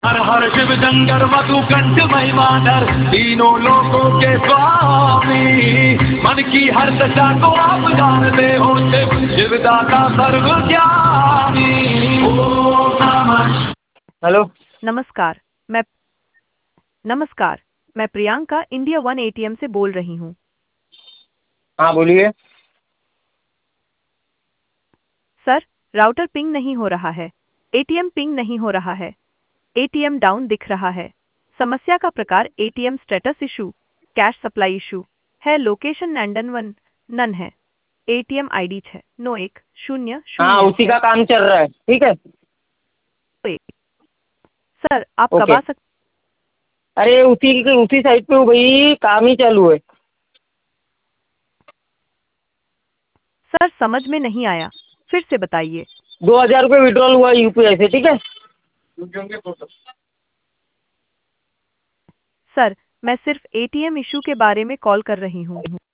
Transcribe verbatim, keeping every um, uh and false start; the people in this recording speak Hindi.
हर हर शिव शंकर मधु कंठ महिमाधर, तीनों लोकों के स्वामी। मन की हर दशा को आप जानते हो, शिव शिवदाता सर्व ज्ञानी। ओम नमः। हेलो। नमस्कार। मैं नमस्कार मैं प्रियंका इंडिया वन एटीएम से बोल रही हूँ। हाँ बोलिए। सर, राउटर पिंग नहीं हो रहा है, एटीएम पिंग नहीं हो रहा है, एटीएम डाउन दिख रहा है। समस्या का प्रकार ATM status issue, cash supply issue है। लोकेशन नंदन वन नन है। एटीएम आईडी छः नौ एक शून्य हाँ शून्य उसी छः का काम चल रहा है, ठीक है। एक। सर, आप कब ओके। आ सकते? अरे उसी उसी साइड पे हूँ भाई, काम ही चालू है। सर, समझ में नहीं आया, फिर से बताइए। दो हजार रुपये विड्रॉल हुआ यूपीआई से, ठीक है। सर, मैं सिर्फ एटीएम इशू के बारे में कॉल कर रही हूँ।